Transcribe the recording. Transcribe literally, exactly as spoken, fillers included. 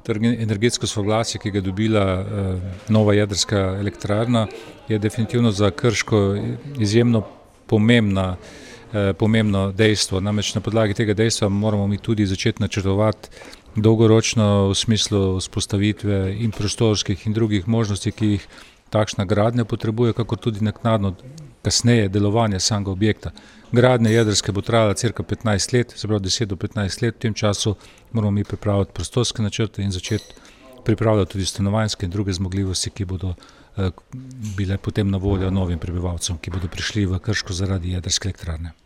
Energetsko soglasje, ki ga je dobila nova jedrska elektrarna, je definitivno za Krško izjemno pomembna, pomembno dejstvo. Namreč na podlagi tega dejstva moramo mi tudi začeti načrtovati dolgoročno v smislu vzpostavitve in prostorskih in drugih možnosti, ki jih takšna gradnja potrebuje, kakor tudi naknadno kasneje delovanje samega objekta. Gradnja jedrske bo trajala cirka petnajst let, se pravi deset do petnajst let, v tem času moramo mi pripraviti prostorske načrte in začeti pripravljati tudi stanovanjske in druge zmogljivosti, ki bodo bile potem na voljo novim prebivalcem, ki bodo prišli v Krško zaradi jedrske elektrarne.